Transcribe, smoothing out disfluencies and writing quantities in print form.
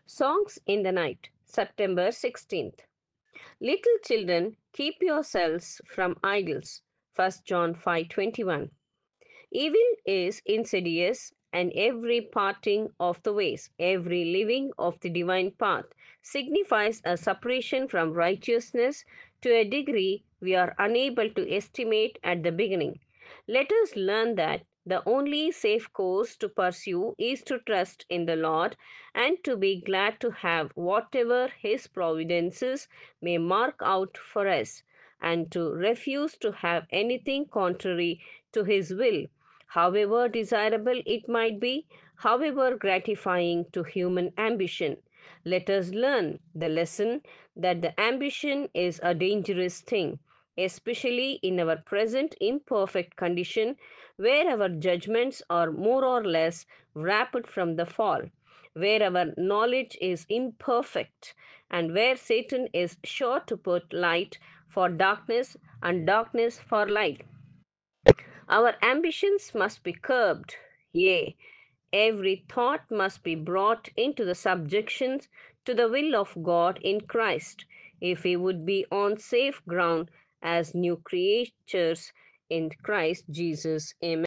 Songs in the Night, September 16th. Little children, keep yourselves from idols. 1 John 5:21. Evil is insidious, and every parting of the ways, every living of the divine path, signifies a separation from righteousness to a degree we are unable to estimate at the beginning. Let us learn that the only safe course to pursue is to trust in the Lord and to be glad to have whatever His providences may mark out for us, and to refuse to have anything contrary to His will, however desirable it might be, however gratifying to human ambition. Let us learn the lesson that the ambition is a dangerous thing, especially in our present imperfect condition, where our judgments are more or less wrapped from the fall, where our knowledge is imperfect, and where Satan is sure to put light for darkness and darkness for light. Our ambitions must be curbed, yea, every thought must be brought into the subjection to the will of God in Christ, if we would be on safe ground as new creatures in Christ Jesus. Amen.